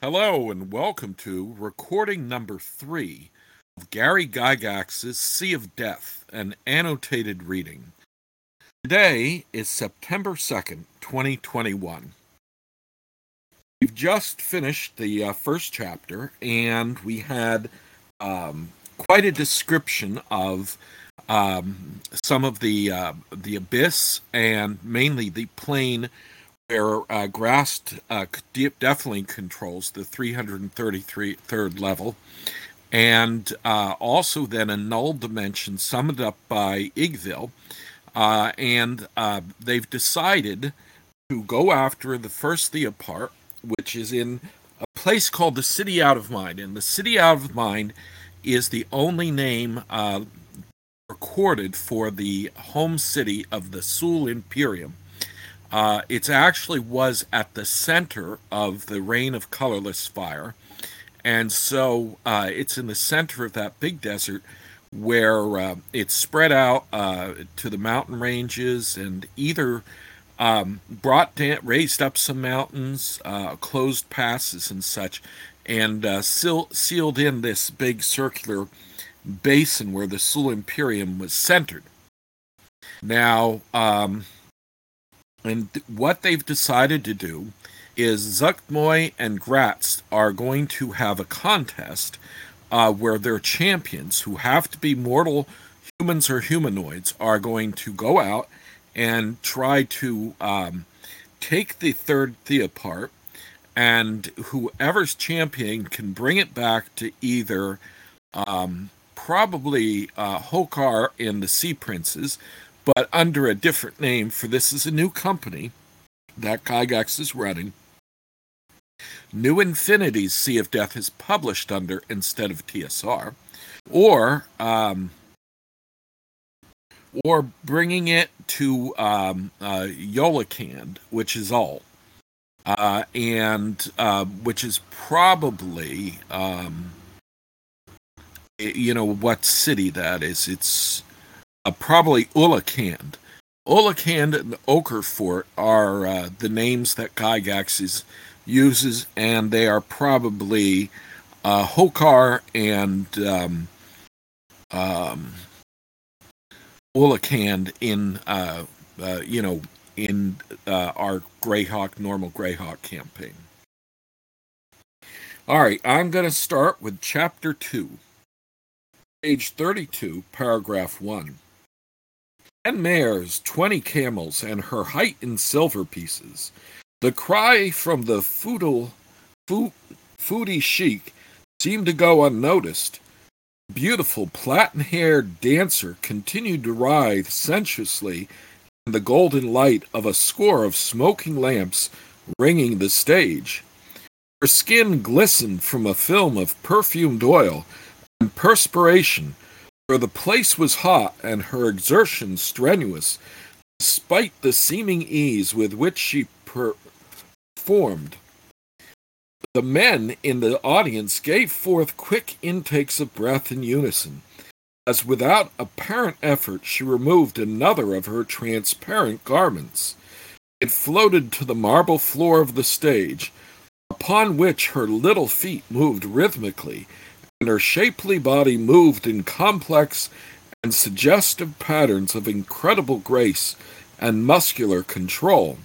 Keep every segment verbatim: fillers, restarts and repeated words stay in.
Hello and welcome to recording number three of Gary Gygax's Sea of Death, an annotated reading. Today is September second, twenty twenty-one. We've just finished the uh, first chapter, and we had um, quite a description of um, some of the uh, the abyss and mainly the plane where uh, Grast uh, definitely controls the three hundred thirty-third level, and uh, also then a null dimension summed up by Igvil, uh, and uh, they've decided to go after the first Theopart, which is in a place called the City Out of Mind, and the City Out of Mind is the only name uh, recorded for the home city of the Sul Imperium. Uh, it actually was at the center of the Reign of Colorless Fire, and so uh, it's in the center of that big desert where uh, it's spread out uh, to the mountain ranges and either um, brought down, raised up some mountains, uh, closed passes and such, and uh, seal, sealed in this big circular basin where the Sul Imperium was centered. Now, um, and what they've decided to do is Zuggtmoy and Gratz are going to have a contest uh, where their champions, who have to be mortal humans or humanoids, are going to go out and try to um, take the third Theopart, and whoever's champion can bring it back to either um, probably uh, Hokar and the Sea Princes, but under a different name, for this is a new company that Gygax is running. New Infinity's Sea of Death is published under instead of T S R, or um, or bringing it to um, uh, Yolakand, which is all, uh, and uh, which is probably um, you know what city that is. It's uh, probably Ulakand. Ulakand and Okerfort are uh, the names that Gygax is, uses, and they are probably uh, Hokar and um, um, Ulakand in uh, uh, you know in uh, our Greyhawk normal Greyhawk campaign. All right, I'm going to start with chapter two, page thirty-two, paragraph one. Ten mares, twenty camels, and her height in silver pieces. The cry from the feudal, fo- foodie chic seemed to go unnoticed. The beautiful platin-haired dancer continued to writhe sensuously in the golden light of a score of smoking lamps ringing the stage. Her skin glistened from a film of perfumed oil and perspiration, for the place was hot and her exertions strenuous, despite the seeming ease with which she performed. The men in the audience gave forth quick intakes of breath in unison, as without apparent effort she removed another of her transparent garments. It floated to the marble floor of the stage, upon which her little feet moved rhythmically, and her shapely body moved in complex and suggestive patterns of incredible grace and muscular control.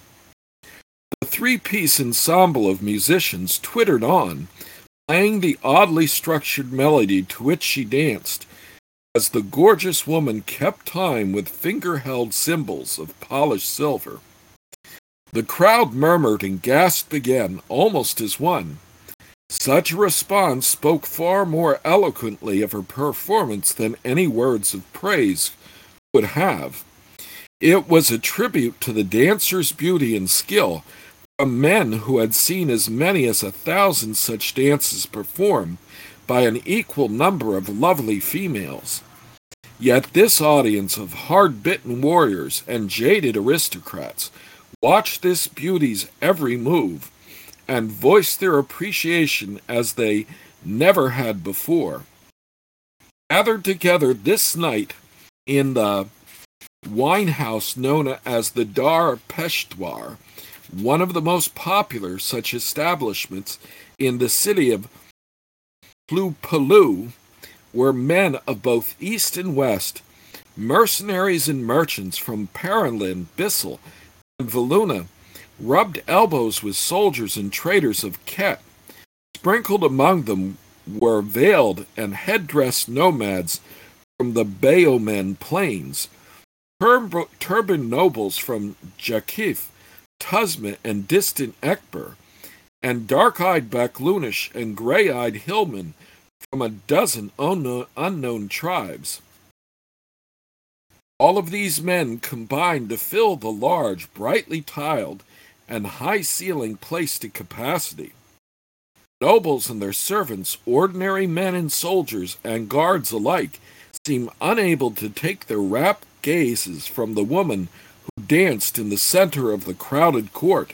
The three-piece ensemble of musicians twittered on, playing the oddly structured melody to which she danced, as the gorgeous woman kept time with finger-held cymbals of polished silver. The crowd murmured and gasped again, almost as one. Such a response spoke far more eloquently of her performance than any words of praise would have. It was a tribute to the dancer's beauty and skill from men who had seen as many as a thousand such dances performed by an equal number of lovely females. Yet this audience of hard-bitten warriors and jaded aristocrats watched this beauty's every move, and voiced their appreciation as they never had before. Gathered together this night in the wine house known as the Dar Peshawar, one of the most popular such establishments in the city of Plupalu were men of both east and west, mercenaries and merchants from Paralin, Bissell, and Valuna, rubbed elbows with soldiers and traders of Ket. Sprinkled among them were veiled and headdressed nomads from the Baomen plains, Tur- turbaned nobles from Jakif, Tuzmet, and distant Ekber, and dark-eyed Baklunish and gray-eyed hillmen from a dozen unknown, unknown tribes. All of these men combined to fill the large, brightly tiled, and high-ceilinged place to capacity. Nobles and their servants, ordinary men and soldiers, and guards alike, seemed unable to take their rapt gazes from the woman who danced in the center of the crowded court.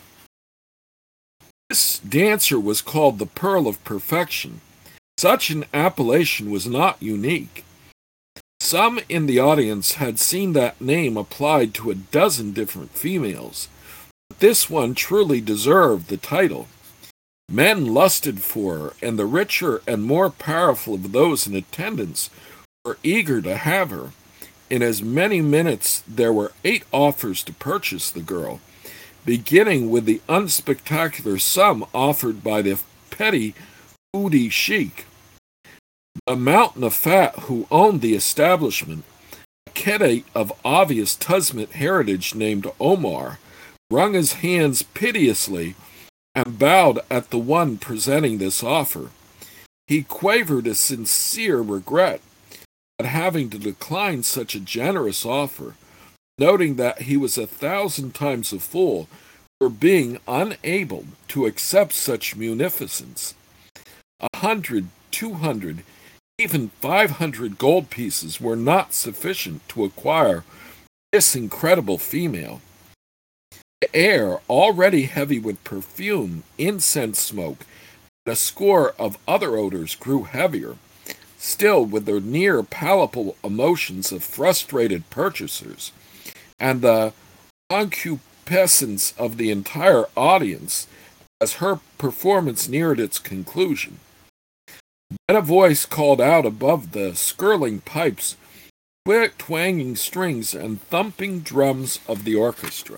This dancer was called the Pearl of Perfection. Such an appellation was not unique. Some in the audience had seen that name applied to a dozen different females, but this one truly deserved the title. Men lusted for her, and the richer and more powerful of those in attendance were eager to have her. In as many minutes there were eight offers to purchase the girl, beginning with the unspectacular sum offered by the petty Udi sheik. The mountain of fat who owned the establishment, a Kedate of obvious Tuzmet heritage named Omar, wrung his hands piteously and bowed at the one presenting this offer. He quavered a sincere regret at having to decline such a generous offer, noting that he was a thousand times a fool for being unable to accept such munificence. A hundred, two hundred, even five hundred gold pieces were not sufficient to acquire this incredible female. The air, already heavy with perfume, incense smoke, and a score of other odors, grew heavier. Still, with the near palpable emotions of frustrated purchasers, and the concupiscence of the entire audience as her performance neared its conclusion. Then a voice called out above the skirling pipes, twanging strings, and thumping drums of the orchestra.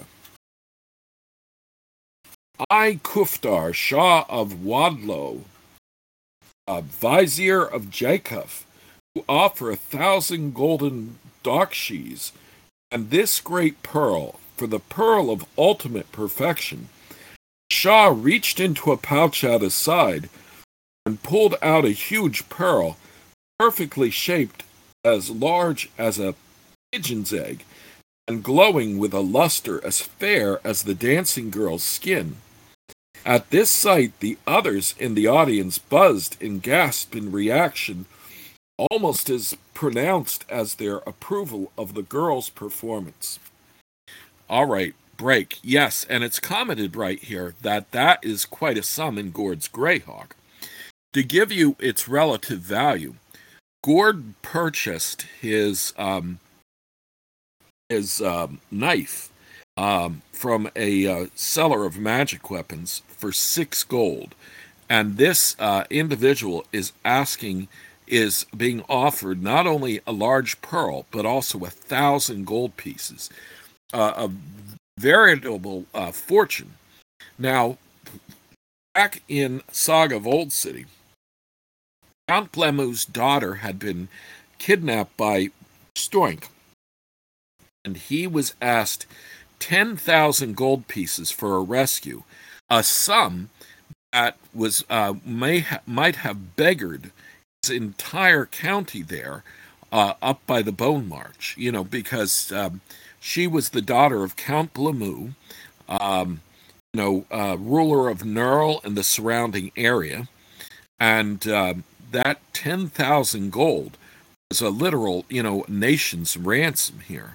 I, Kuftar, Shah of Wadlo, a vizier of Jacob, who offer a thousand golden dakshes, and this great pearl, for the pearl of ultimate perfection. Shah reached into a pouch at his side and pulled out a huge pearl, perfectly shaped as large as a pigeon's egg, and glowing with a luster as fair as the dancing girl's skin. At this sight, the others in the audience buzzed and gasped in reaction, almost as pronounced as their approval of the girl's performance. All right, break. Yes, and it's commented right here that that is quite a sum in Gord's Greyhawk. To give you its relative value, Gord purchased his um, his um, knife um, from a uh, seller of magic weapons for six gold, and this uh, individual is asking, is being offered not only a large pearl but also a thousand gold pieces, uh, a veritable uh, fortune. Now, back in Saga of Old City, Count Blemu's daughter had been kidnapped by Stoink, and he was asked ten thousand gold pieces for a rescue, a sum that was uh, may ha- might have beggared his entire county there, uh, up by the Bone March, you know, because um, she was the daughter of Count Blemu, um, you know, uh, ruler of Nurl and the surrounding area, and um, that ten thousand gold was a literal, you know, nation's ransom here.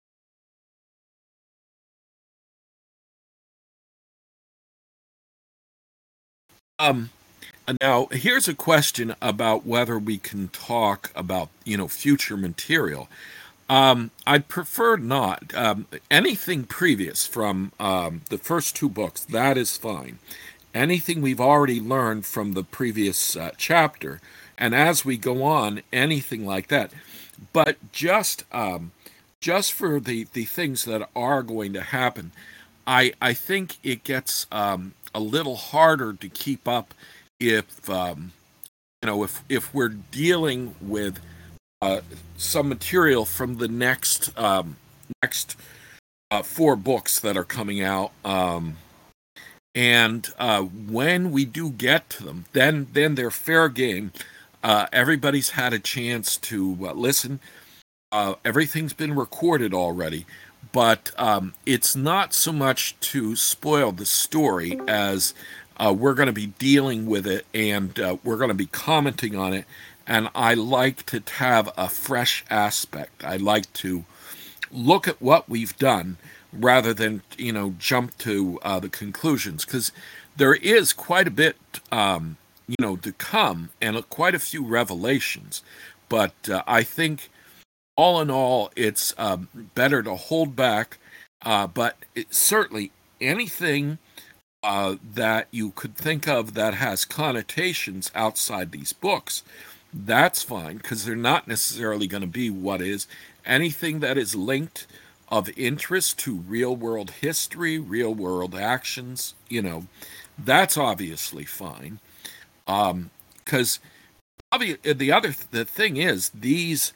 Um, now, here's a question about whether we can talk about, you know, future material. Um, I'd prefer not. Um, anything previous from um, the first two books, that is fine. anything we've already learned from the previous uh, chapter. And as we go on, anything like that. But just um, just for the, the things that are going to happen, I I think it gets um, a little harder to keep up if um, you know if if we're dealing with uh, some material from the next um, next uh, four books that are coming out. Um, and uh, when we do get to them, then then they're fair game. Uh, everybody's had a chance to uh, listen. Uh, everything's been recorded already, but um, it's not so much to spoil the story as uh, we're going to be dealing with it, and uh, we're going to be commenting on it. And I like to have a fresh aspect. I like to look at what we've done rather than, you know, jump to uh, the conclusions, because there is quite a bit, um, you know, to come, and quite a few revelations. But uh, I think, all in all, it's um, better to hold back. Uh, but it, certainly anything uh, that you could think of that has connotations outside these books, that's fine, because they're not necessarily going to be what is. Anything that is linked of interest to real world history, real world actions, you know, that's obviously fine. Um, because obvi- the other th- the thing is, these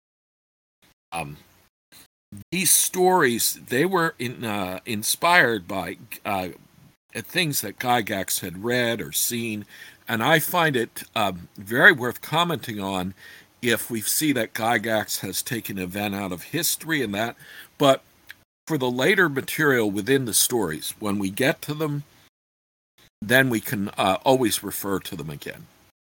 um, these stories, they were in, uh, inspired by uh, things that Gygax had read or seen, and I find it um, very worth commenting on if we see that Gygax has taken an event out of history and that. But for the later material within the stories, when we get to them, then we can uh, always refer to them again.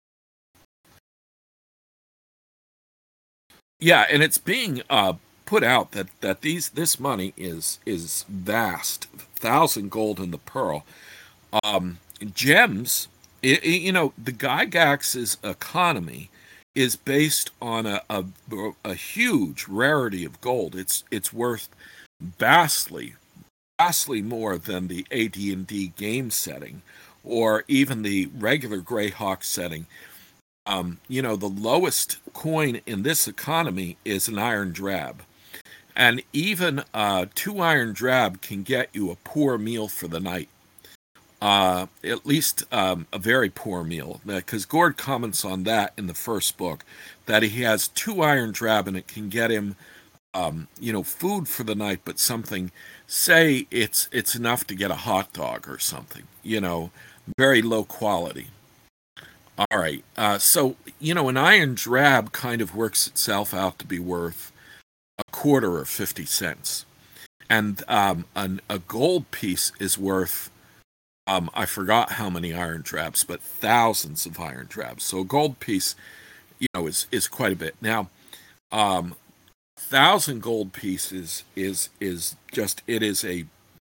Yeah, and it's being uh, put out that that these this money is is vast, thousand gold in the pearl. Um, gems, i i- you know, the Gygax's economy is based on a, a a huge rarity of gold. It's it's worth vastly, vastly more than the A D and D game setting, or even the regular Greyhawk setting. Um, you know, the lowest coin in this economy is an iron drab. And even uh, two iron drab can get you a poor meal for the night. Uh, at least um, a very poor meal. Because Gord comments on that in the first book, that he has two iron drab and it can get him, um, you know, food for the night, but something, say it's it's enough to get a hot dog or something, you know, very low quality. All right. Uh, so, you know, an iron drab kind of works itself out to be worth a quarter or fifty cents. And um, an, a gold piece is worth, um, I forgot how many iron drabs, but thousands of iron drabs. So a gold piece, you know, is, is quite a bit. Now, um, thousand gold pieces is, is just, it is a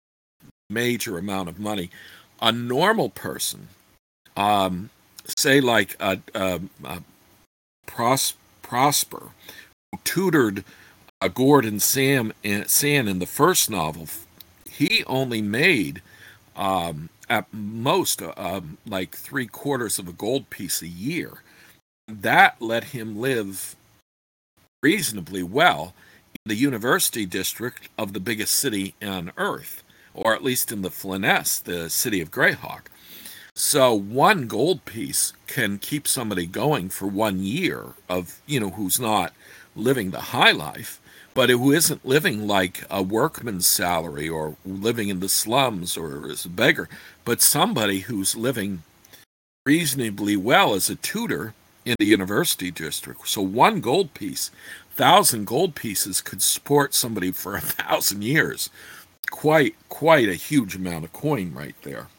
major amount of money. A normal person, um, say like a, a, a Pros, Prosper, who tutored uh, Gord and Sam in, San in the first novel, he only made um, at most uh, um, like three quarters of a gold piece a year. That let him live reasonably well in the university district of the biggest city on Earth, or at least in the Flanness, the city of Greyhawk. So one gold piece can keep somebody going for one year of, you know, who's not living the high life, but who isn't living like a workman's salary or living in the slums or as a beggar, but somebody who's living reasonably well as a tutor in the university district. So one gold piece, thousand gold pieces could support somebody for a thousand years. Quite, quite a huge amount of coin right there.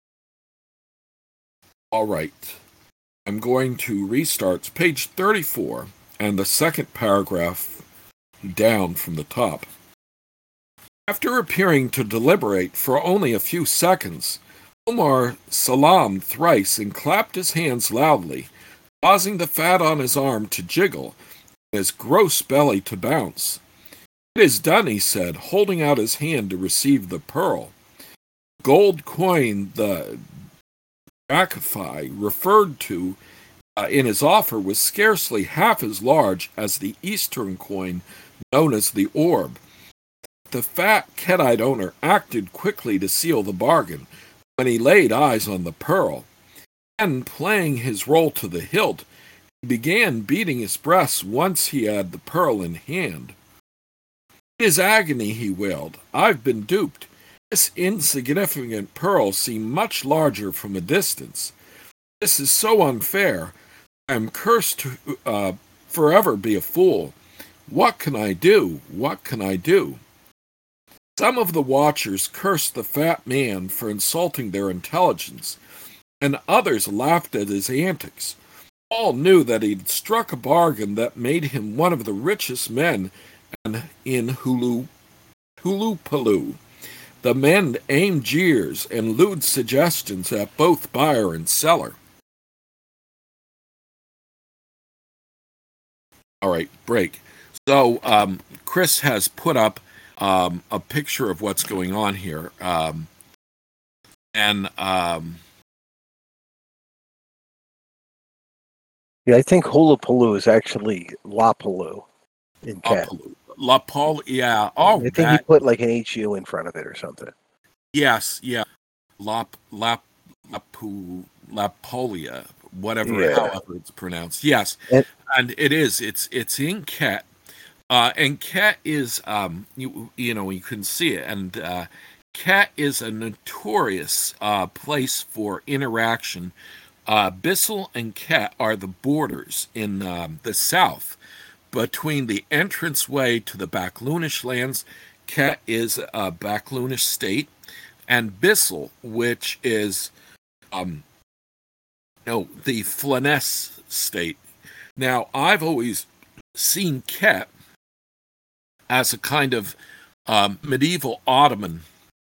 All right. I'm going to restart page thirty-four and the second paragraph down from the top. After appearing to deliberate for only a few seconds, Omar salaamed thrice and clapped his hands loudly, causing the fat on his arm to jiggle and his gross belly to bounce. "It is done," he said, holding out his hand to receive the pearl. Gold coin, the drachmae referred to uh, in his offer was scarcely half as large as the Eastern coin known as the orb. The fat Kedite owner acted quickly to seal the bargain when he laid eyes on the pearl, and playing his role to the hilt, he began beating his breast once he had the pearl in hand. In his agony he wailed, "I've been duped. This insignificant pearl seemed much larger from a distance. This is so unfair. I am cursed to uh, forever be a fool. What can I do? What can I do?" Some of the watchers cursed the fat man for insulting their intelligence, and others laughed at his antics. All knew that he'd struck a bargain that made him one of the richest men in Hulu, Hulupalu. The men aimed jeers and lewd suggestions at both buyer and seller. All right, break. So um, Chris has put up um, a picture of what's going on here. Um, and um, yeah, I think Hulapalu is actually Lapalu in cat. La Paul, yeah. Oh, I think that, he put like an H U in front of it or something. Yes, yeah. Lap, lap, lapu, Lapolia, whatever, Yeah. however it's pronounced. Yes, And, and it is. It's it's in Ket. Uh, and Ket is, um, you, you know, you can see it. And uh, Ket is a notorious uh, place for interaction. Uh, Bissell and Ket are the borders in um, the south between the entranceway to the Baclunish lands. Ket is a Baclunish state, and Bissell, which is, um, no, the Flanaess state. Now, I've always seen Ket as a kind of um, medieval Ottoman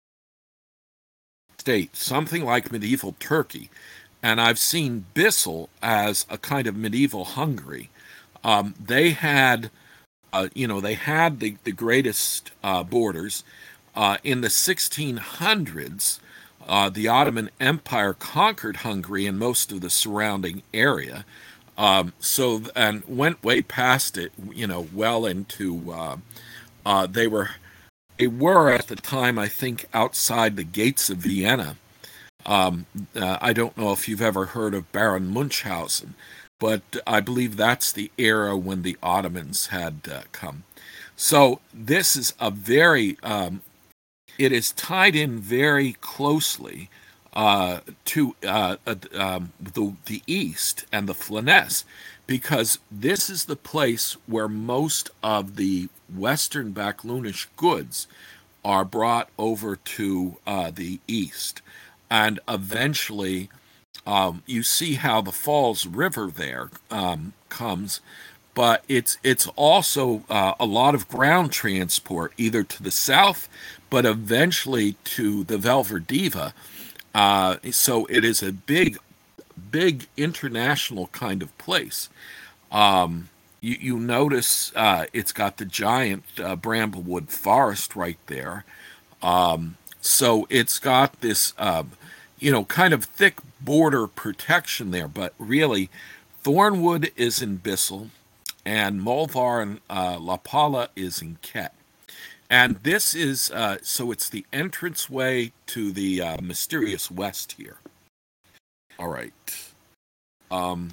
state, something like medieval Turkey. And I've seen Bissell as a kind of medieval Hungary. Um, they had, uh, you know, they had the, the greatest uh, borders. Uh, in the sixteen hundreds, uh, the Ottoman Empire conquered Hungary and most of the surrounding area. Um, so, and went way past it, you know, well into, uh, uh, they were, they were at the time, I think, outside the gates of Vienna. Um, uh, I don't know if you've ever heard of Baron Munchausen, but I believe that's the era when the Ottomans had uh, come. So this is a very, um, it is tied in very closely uh, to uh, uh, um, the, the East and the Flanaess, because this is the place where most of the Western Baclunish goods are brought over to uh, the East. And eventually, um, you see how the Falls River there um, comes, but it's it's also uh, a lot of ground transport, either to the south, but eventually to the Velverdiva. Uh, so it is a big, big international kind of place. Um, you, you notice uh, it's got the giant uh, Bramblewood forest right there. Um, so it's got this, uh, you know, kind of thick border protection there. But really, Thornwood is in Bissell, and Molvar and uh, La Pala is in Ket. And this is, uh, so it's the entranceway to the uh, mysterious west here. All right. Um,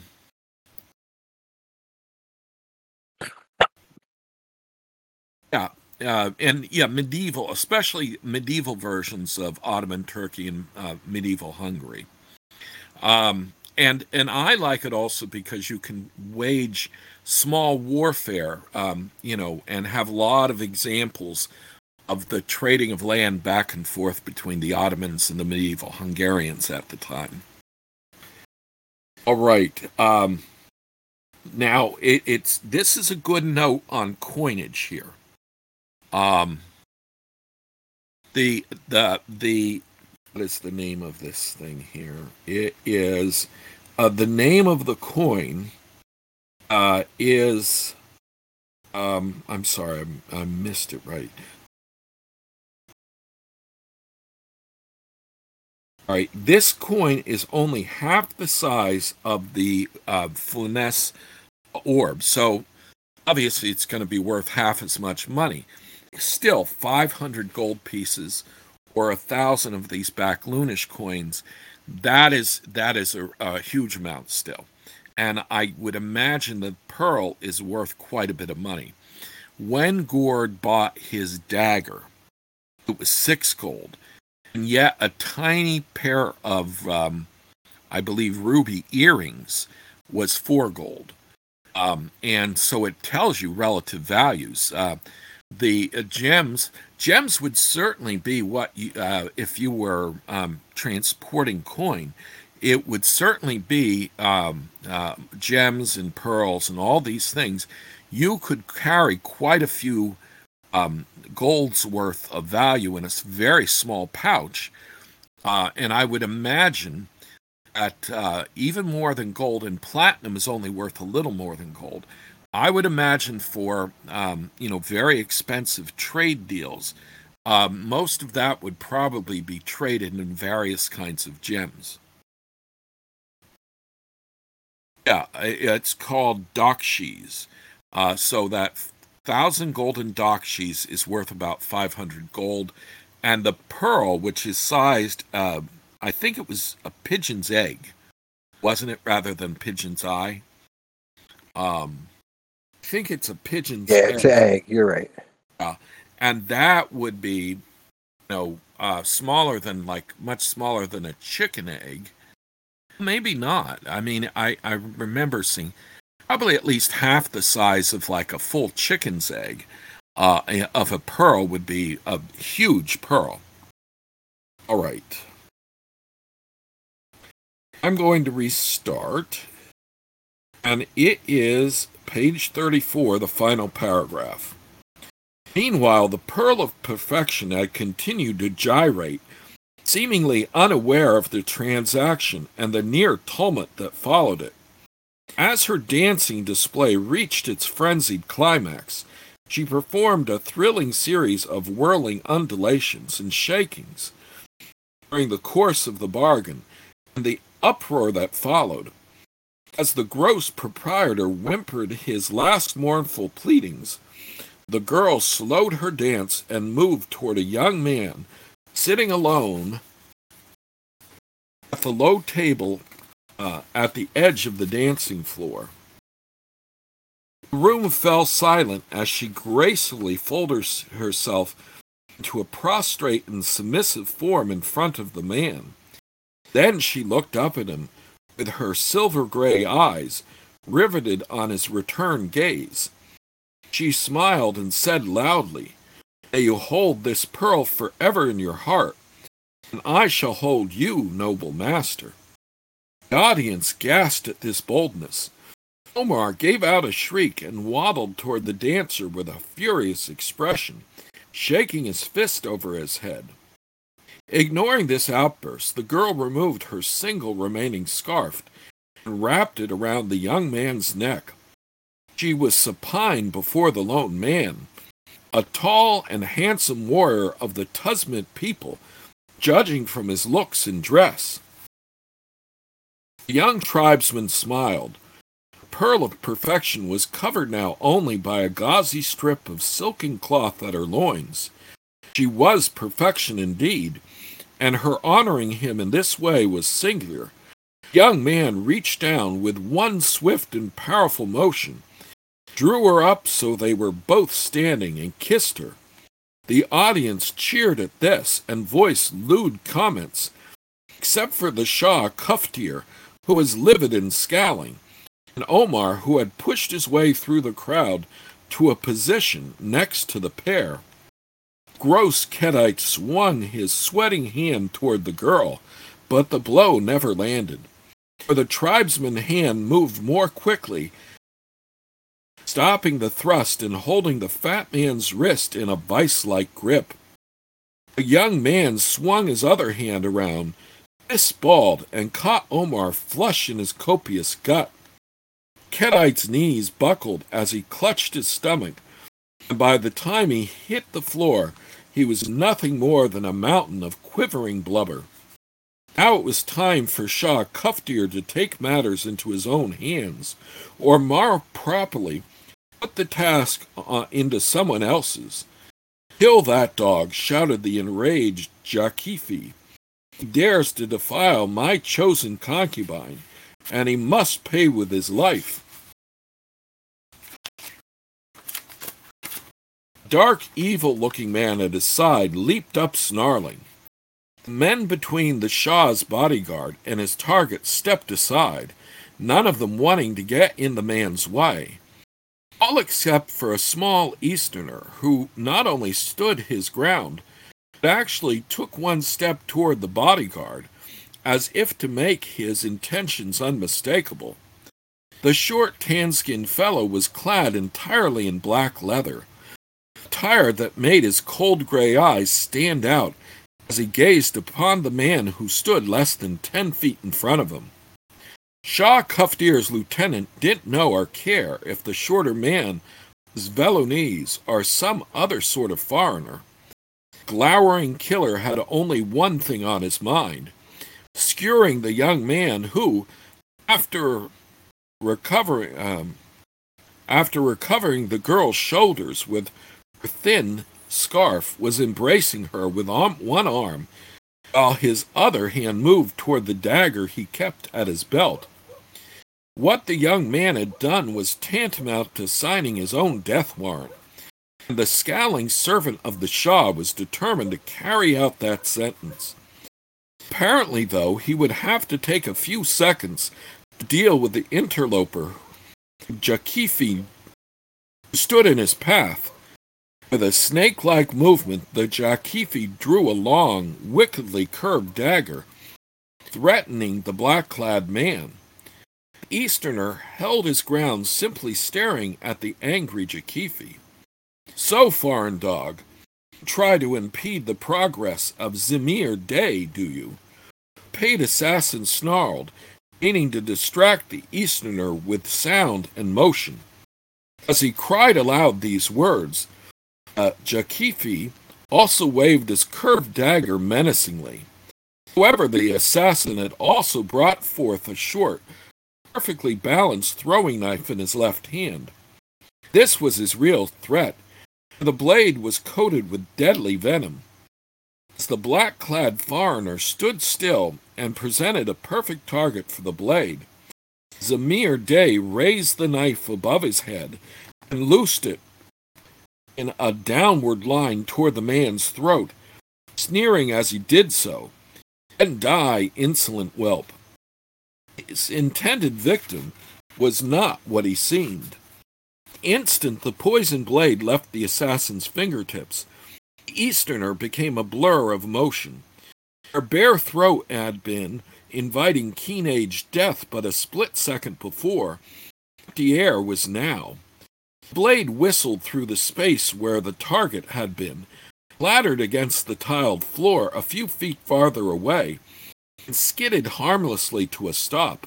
yeah. Uh, and yeah, medieval, especially medieval versions of Ottoman Turkey and uh, medieval Hungary. Um, and and I like it also because you can wage small warfare, um, you know, and have a lot of examples of the trading of land back and forth between the Ottomans and the medieval Hungarians at the time. All right. Um, now it, it's this is a good note on coinage here. Um, the the the what is the name of this thing here? It is uh, the name of the coin uh, is um, I'm sorry, I, I missed it right. All right, this coin is only half the size of the uh, Fluness orb, so obviously it's going to be worth half as much money. Still, five hundred gold pieces or a thousand of these Baklunish coins, that is that is a, a huge amount still. And I would imagine that pearl is worth quite a bit of money. When Gord bought his dagger, it was six gold, and yet a tiny pair of, um, I believe, ruby earrings was four gold. Um, and so it tells you relative values. Uh, the uh, gems, gems would certainly be what you, uh, if you were um, transporting coin, it would certainly be um, uh, gems and pearls and all these things. You could carry quite a few um, gold's worth of value in a very small pouch. Uh, and I would imagine that uh, even more than gold, and platinum is only worth a little more than gold. I would imagine for um, you know very expensive trade deals, um, most of that would probably be traded in various kinds of gems. Yeah, it's called Dakshi's. Uh, so that thousand golden Dakshi's is worth about five hundred gold, and the pearl, which is sized, uh, I think it was a pigeon's egg, wasn't it, rather than pigeon's eye? Um, I think it's a pigeon's Yeah, egg. it's an egg. You're right. Uh, and that would be, you know, uh, smaller than, like, much smaller than a chicken egg. Maybe not. I mean, I, I remember seeing probably at least half the size of, like, a full chicken's egg uh, of a pearl would be a huge pearl. All right. I'm going to restart. And it is page thirty-four, the final paragraph. Meanwhile, the Pearl of Perfection had continued to gyrate, seemingly unaware of the transaction and the near tumult that followed it. As her dancing display reached its frenzied climax, she performed a thrilling series of whirling undulations and shakings. During the course of the bargain, and the uproar that followed, as the gross proprietor whimpered his last mournful pleadings, the girl slowed her dance and moved toward a young man sitting alone at the low table uh, at the edge of the dancing floor. The room fell silent as she gracefully folded herself into a prostrate and submissive form in front of the man. Then she looked up at him with her silver-gray eyes riveted on his return gaze. She smiled and said loudly, "May you hold this pearl forever in your heart, and I shall hold you, noble master." The audience gasped at this boldness. Omar gave out a shriek and waddled toward the dancer with a furious expression, shaking his fist over his head. Ignoring this outburst, the girl removed her single remaining scarf and wrapped it around the young man's neck. She was supine before the lone man, a tall and handsome warrior of the Tusmit people, judging from his looks and dress. The young tribesman smiled. The Pearl of Perfection was covered now only by a gauzy strip of silken cloth at her loins. She was perfection indeed, and her honoring him in this way was singular. The young man reached down with one swift and powerful motion, drew her up so they were both standing, and kissed her. The audience cheered at this and voiced lewd comments, except for the Shah Kuftir, who was livid and scowling, and Omar, who had pushed his way through the crowd to a position next to the pair. Gross Kedite swung his sweating hand toward the girl, but the blow never landed, for the tribesman's hand moved more quickly, stopping the thrust and holding the fat man's wrist in a vice-like grip. The young man swung his other hand around, fist-balled, and caught Omar flush in his copious gut. Kedite's knees buckled as he clutched his stomach, and by the time he hit the floor, he was nothing more than a mountain of quivering blubber. Now it was time for Shah Kuftir to take matters into his own hands, or more properly, put the task uh, into someone else's. "Kill that dog," shouted the enraged Jakifi. "He dares to defile my chosen concubine, and he must pay with his life." A dark, evil-looking man at his side leaped up snarling. The men between the Shah's bodyguard and his target stepped aside, none of them wanting to get in the man's way. All except for a small Easterner, who not only stood his ground, but actually took one step toward the bodyguard, as if to make his intentions unmistakable. The short, tan-skinned fellow was clad entirely in black leather, attire that made his cold gray eyes stand out as he gazed upon the man who stood less than ten feet in front of him. Shah Kuftir's lieutenant didn't know or care if the shorter man was Velounese or some other sort of foreigner. The glowering killer had only one thing on his mind: skewering the young man who, after recovering, um, after recovering the girl's shoulders with her thin scarf, was embracing her with one arm, while his other hand moved toward the dagger he kept at his belt. What the young man had done was tantamount to signing his own death warrant, and the scowling servant of the Shah was determined to carry out that sentence. Apparently, though, he would have to take a few seconds to deal with the interloper, Jakifi, who stood in his path. With a snake-like movement, the Jakifi drew a long, wickedly curved dagger, threatening the black-clad man. The Easterner held his ground, simply staring at the angry Jakifi. "So, foreign dog, try to impede the progress of Zamir Day, do you?" The paid assassin snarled, meaning to distract the Easterner with sound and motion. As he cried aloud these words, Uh, Jakifi also waved his curved dagger menacingly. However, the assassin had also brought forth a short, perfectly balanced throwing knife in his left hand. This was his real threat, and the blade was coated with deadly venom. As the black-clad foreigner stood still and presented a perfect target for the blade, Zamir Day raised the knife above his head and loosed it in a downward line toward the man's throat, sneering as he did so. "And die, insolent whelp." His intended victim was not what he seemed. The instant the poisoned blade left the assassin's fingertips, the Easterner became a blur of motion. Her bare throat had been inviting keen-edged death but a split second before. The air was now. The blade whistled through the space where the target had been, clattered against the tiled floor a few feet farther away, and skidded harmlessly to a stop.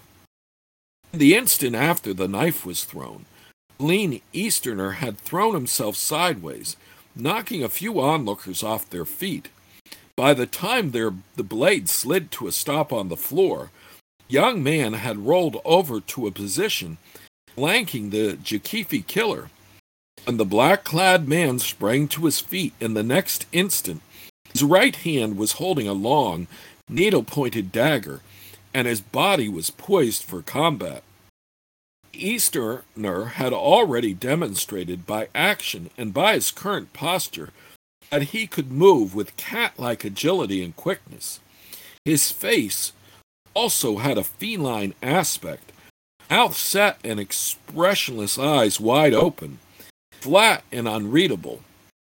The instant after the knife was thrown, the lean Easterner had thrown himself sideways, knocking a few onlookers off their feet. By the time their, the blade slid to a stop on the floor, the young man had rolled over to a position flanking the Jakifi killer. When the black-clad man sprang to his feet in the next instant, his right hand was holding a long, needle-pointed dagger, and his body was poised for combat. The Easterner had already demonstrated by action and by his current posture that he could move with cat-like agility and quickness. His face also had a feline aspect, mouth set and expressionless eyes wide open, flat and unreadable.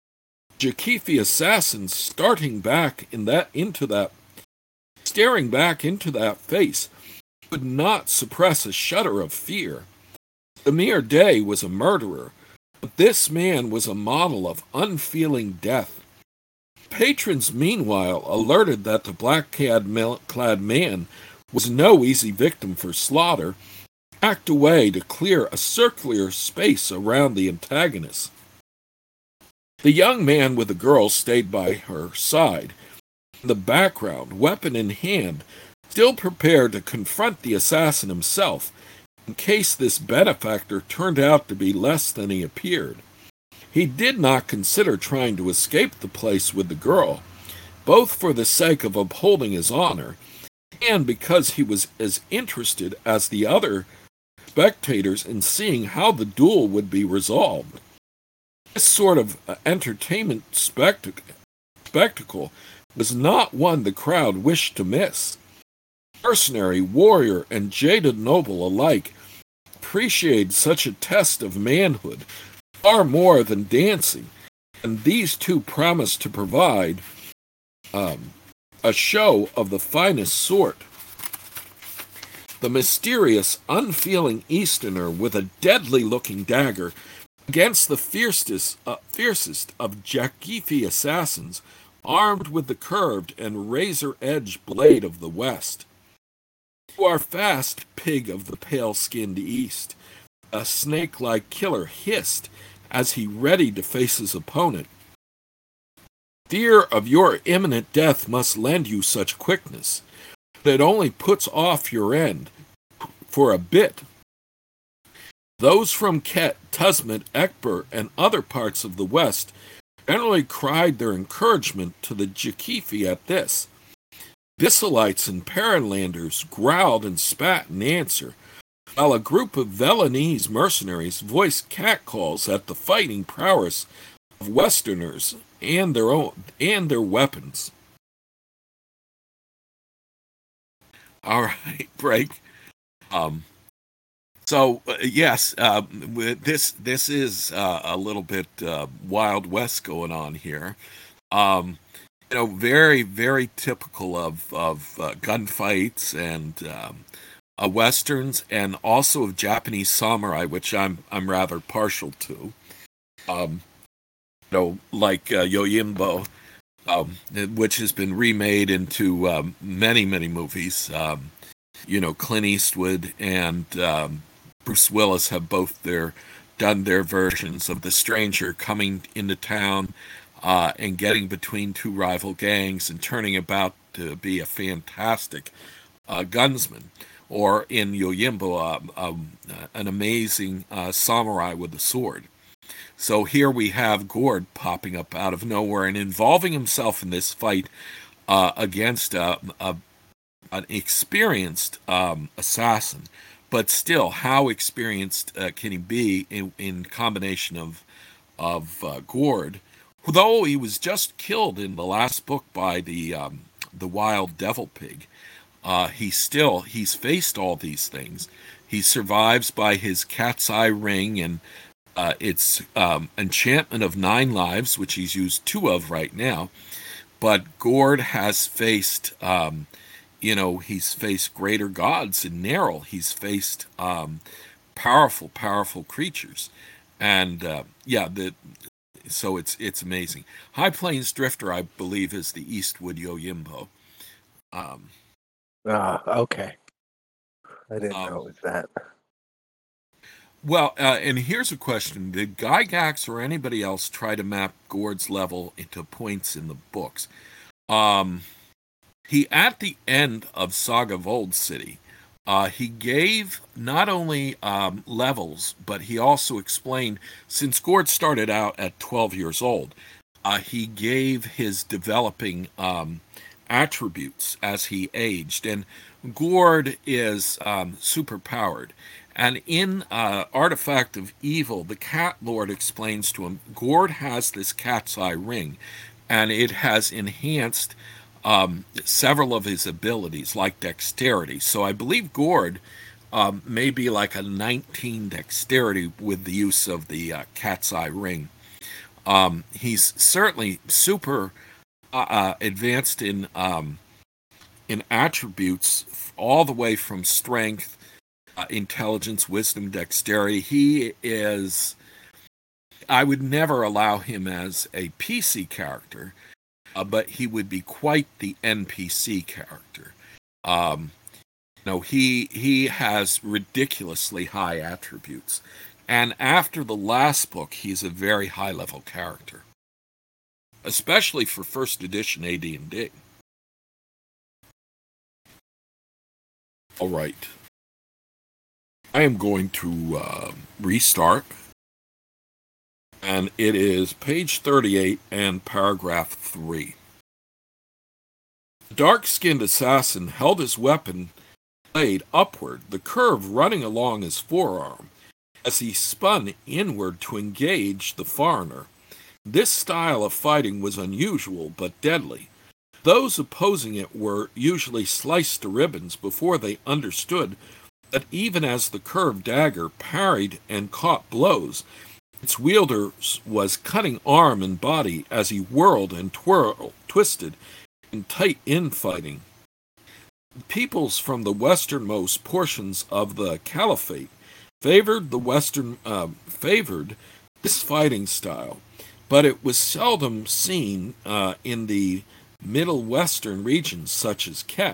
Jakifi assassin starting back in that into that staring back into that face could not suppress a shudder of fear. Zamir Day was a murderer, but this man was a model of unfeeling death. Patrons meanwhile alerted that the black-clad man was no easy victim for slaughter, backed away to clear a circular space around the antagonist. The young man with the girl stayed by her side. In the background, weapon in hand, still prepared to confront the assassin himself in case this benefactor turned out to be less than he appeared. He did not consider trying to escape the place with the girl, both for the sake of upholding his honor and because he was as interested as the other spectators in seeing how the duel would be resolved. This sort of entertainment spectac- spectacle was not one the crowd wished to miss. Mercenary, warrior, and jaded noble alike appreciated such a test of manhood far more than dancing, and these two promised to provide um, a show of the finest sort. The mysterious, unfeeling Easterner with a deadly-looking dagger against the fiercest, uh, fiercest of Jakifi assassins, armed with the curved and razor-edged blade of the West. "You are fast, pig of the pale-skinned East," a snake-like killer hissed as he readied to face his opponent. "Fear of your imminent death must lend you such quickness, but it only puts off your end for a bit. Those from Ket, Tusmet, Ekber, and other parts of the West generally cried their encouragement to the Jakifi at this. Bisselites and Paranlanders growled and spat in answer, while a group of Velenese mercenaries voiced catcalls at the fighting prowess of Westerners and their own and their weapons." All right, break. Um, so uh, yes, uh, this this is uh, a little bit uh, Wild West going on here. Um, you know, very very typical of of uh, gunfights and um, uh, westerns, and also of Japanese samurai, which I'm I'm rather partial to. Um, you know, like uh, Yojimbo, um, which has been remade into um, many many movies. Um, you know, Clint Eastwood and um, Bruce Willis have both their done their versions of the stranger coming into town uh, and getting between two rival gangs and turning about to be a fantastic uh, gunsman, or in Yojimbo, uh, um, an amazing uh, samurai with a sword. So here we have Gord popping up out of nowhere and involving himself in this fight uh, against a, a an experienced um, assassin, but still, how experienced uh, can he be in, in combination of of uh, Gord, though he was just killed in the last book by the um, the wild devil pig. Uh, he still he's faced all these things. He survives by his cat's eye ring and uh, its um, enchantment of nine lives, which he's used two of right now. But Gord has faced. Um, You know, he's faced greater gods in Neril. He's faced um, powerful, powerful creatures, and uh, yeah, the so it's it's amazing. High Plains Drifter, I believe, is the Eastwood Yojimbo. Um, Ah, okay. I didn't um, know it was that. well, uh, and here's a question: did Gygax or anybody else try to map Gord's level into points in the books? Um, He, at the end of Saga of Old City, uh, he gave not only um, levels, but he also explained, since Gord started out at twelve years old, uh, he gave his developing um, attributes as he aged. And Gord is um, superpowered. And in uh, Artifact of Evil, the Cat Lord explains to him, Gord has this cat's eye ring, and it has enhanced Um, several of his abilities, like dexterity. So I believe Gord um, may be like a nineteen dexterity with the use of the uh, cat's eye ring. Um, he's certainly super uh, uh, advanced in um, in attributes, all the way from strength, uh, intelligence, wisdom, dexterity. He is. I would never allow him as a P C character. Uh, but he would be quite the N P C character. Um, you know, he he has ridiculously high attributes, and after the last book, he's a very high level character, especially for first edition A D and D. All right. I am going to uh, restart. And it is page thirty-eight and paragraph three. The dark-skinned assassin held his weapon blade upward, the curve running along his forearm, as he spun inward to engage the foreigner. This style of fighting was unusual but deadly. Those opposing it were usually sliced to ribbons before they understood that even as the curved dagger parried and caught blows, its wielder was cutting arm and body as he whirled and twirled, twisted in tight infighting. The peoples from the westernmost portions of the caliphate favored the western uh, favored this fighting style, but it was seldom seen uh, in the middle western regions such as Ket.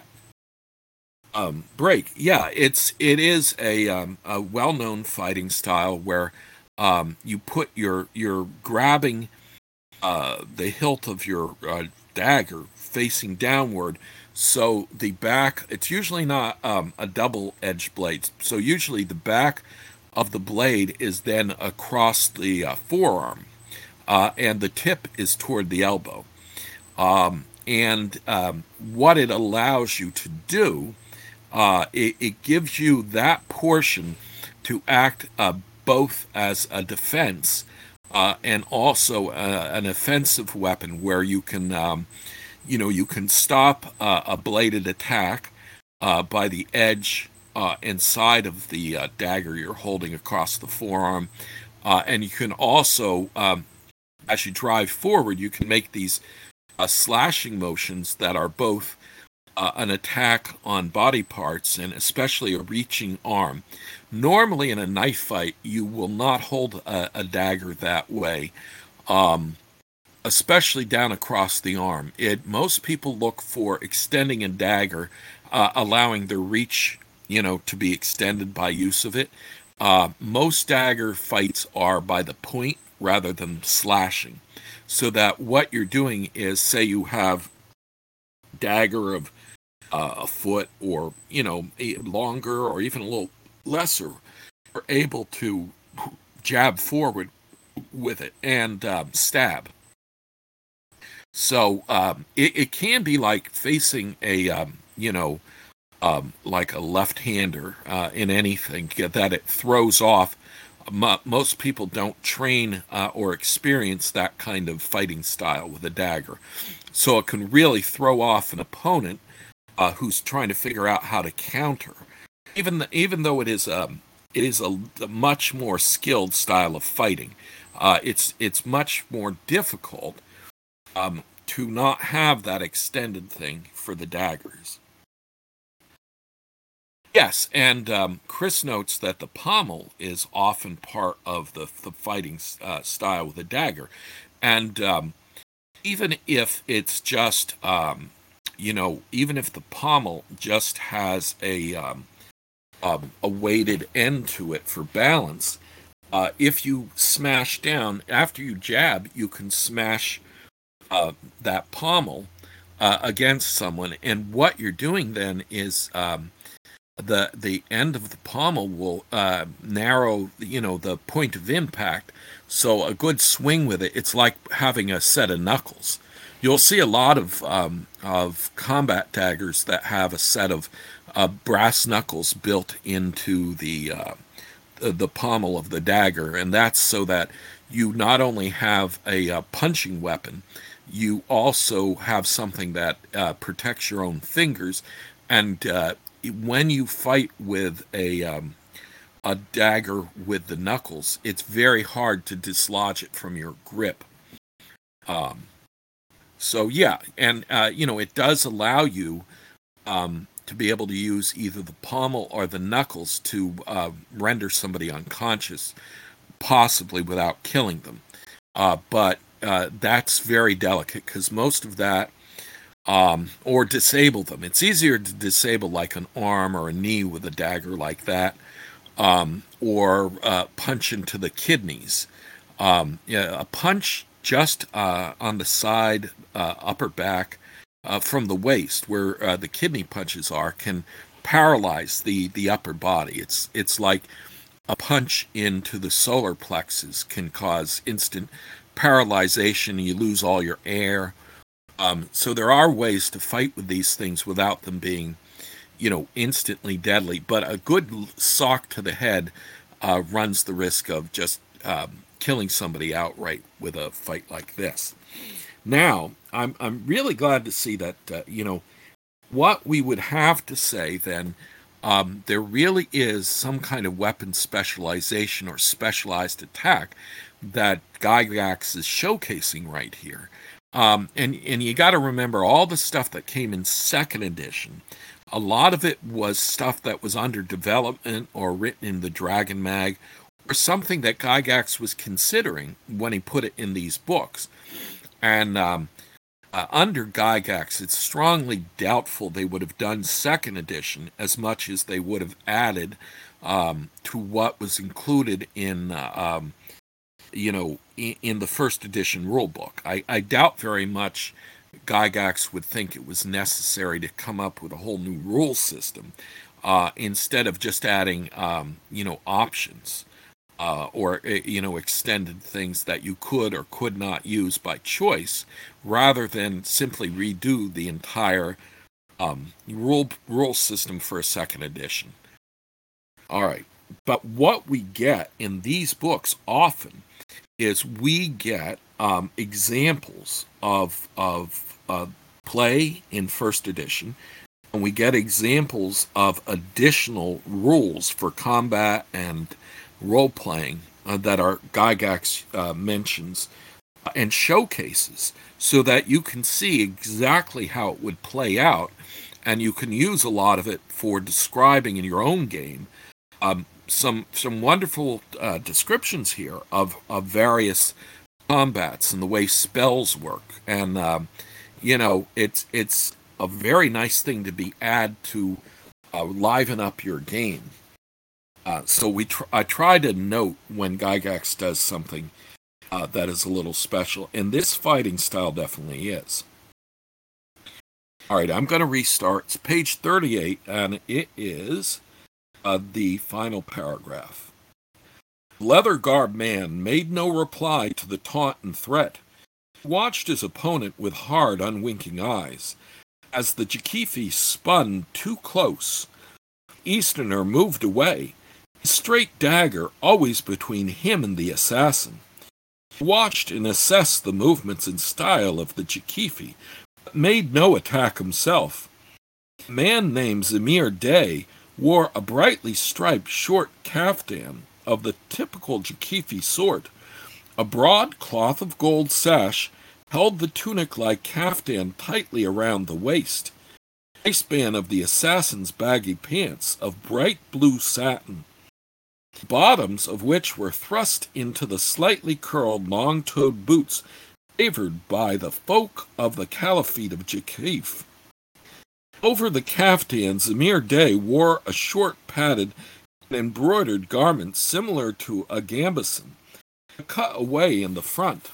Um, break, yeah, it's it is a um, a well-known fighting style where um, you put your you're grabbing uh, the hilt of your uh, dagger facing downward, so the back. It's usually not um, a double-edged blade, so usually the back of the blade is then across the uh, forearm, uh, and the tip is toward the elbow. Um, and um, what it allows you to do. Uh, it, it gives you that portion to act uh, both as a defense uh, and also uh, an offensive weapon, where you can, um, you know, you can stop uh, a bladed attack uh, by the edge uh, and side of the uh, dagger you're holding across the forearm, uh, and you can also, um, as you drive forward, you can make these uh, slashing motions that are both Uh, an attack on body parts and especially a reaching arm. Normally in a knife fight, you will not hold a, a dagger that way, um, especially down across the arm. It most people look for extending a dagger, uh, allowing the reach, you know, to be extended by use of it. Uh, most dagger fights are by the point rather than slashing, so that what you're doing is, say you have dagger of Uh, a foot or, you know, longer or even a little lesser, are able to jab forward with it and uh, stab. So um, it, it can be like facing a, um, you know, um, like a left-hander uh, in anything that it throws off. M- most people don't train uh, or experience that kind of fighting style with a dagger. So it can really throw off an opponent Uh, who's trying to figure out how to counter, even the, even though it is um it is a, a much more skilled style of fighting. Uh, it's it's much more difficult um, to not have that extended thing for the daggers. Yes, and um, Chris notes that the pommel is often part of the the fighting uh, style with a dagger, and um, even if it's just um, you know, even if the pommel just has a um, um, a weighted end to it for balance, uh, if you smash down after you jab, you can smash uh, that pommel uh, against someone, and what you're doing then is um, the the end of the pommel will uh, narrow, you know, the point of impact. So a good swing with it, it's like having a set of knuckles. You'll see a lot of um, of combat daggers that have a set of uh, brass knuckles built into the, uh, the the pommel of the dagger, and that's so that you not only have a uh, punching weapon, you also have something that uh, protects your own fingers. And uh, when you fight with a um, a dagger with the knuckles, it's very hard to dislodge it from your grip. Um, So yeah, and uh, you know, it does allow you um, to be able to use either the pommel or the knuckles to uh, render somebody unconscious, possibly without killing them. Uh, but uh, that's very delicate because most of that, um, or disable them. It's easier to disable like an arm or a knee with a dagger like that, um, or uh, punch into the kidneys. Um, yeah, a punch just uh, on the side, uh, upper back, uh, from the waist, where uh, the kidney punches are, can paralyze the, the upper body. It's it's like a punch into the solar plexus can cause instant paralyzation. You lose all your air. Um, so there are ways to fight with these things without them being, you know, instantly deadly. But a good sock to the head uh, runs the risk of just um, killing somebody outright with a fight like this. Now, I'm I'm really glad to see that, uh, you know, what we would have to say then, um, there really is some kind of weapon specialization or specialized attack that Gygax is showcasing right here. Um, and, and you got to remember all the stuff that came in second edition. A lot of it was stuff that was under development or written in the Dragon Mag, or something that Gygax was considering when he put it in these books. And um, uh, under Gygax, it's strongly doubtful they would have done second edition as much as they would have added um, to what was included in, uh, um, you know, in, in the first edition rulebook. I, I doubt very much Gygax would think it was necessary to come up with a whole new rule system uh, instead of just adding, um, you know, options. Uh, or, you know, extended things that you could or could not use by choice, rather than simply redo the entire um, rule rule system for a second edition. All right, but what we get in these books often is we get um, examples of of uh, play in first edition, and we get examples of additional rules for combat and role-playing uh, that our Gygax uh, mentions uh, and showcases, so that you can see exactly how it would play out, and you can use a lot of it for describing in your own game um, some some wonderful uh, descriptions here of, of various combats and the way spells work. And um, you know, it's it's a very nice thing to be add to uh, liven up your game. Uh, so we tr- I try to note when Gygax does something uh, that is a little special, and this fighting style definitely is. All right, I'm going to restart. It's page thirty-eight, and it is uh, the final paragraph. Leather-garbed man made no reply to the taunt and threat. He watched his opponent with hard, unwinking eyes. As the Jakifi spun too close, Easterner moved away, his straight dagger always between him and the assassin. He watched and assessed the movements and style of the Jakifi, but made no attack himself. A man named Zamir Day wore a brightly striped short caftan of the typical Jakifi sort. A broad cloth of gold sash held the tunic-like caftan tightly around the waist. The waistband of the assassin's baggy pants of bright blue satin, the bottoms of which were thrust into the slightly curled long-toed boots favored by the folk of the Caliphate of Jakif. Over the caftan, Zamir Day wore a short padded and embroidered garment similar to a gambeson, cut away in the front.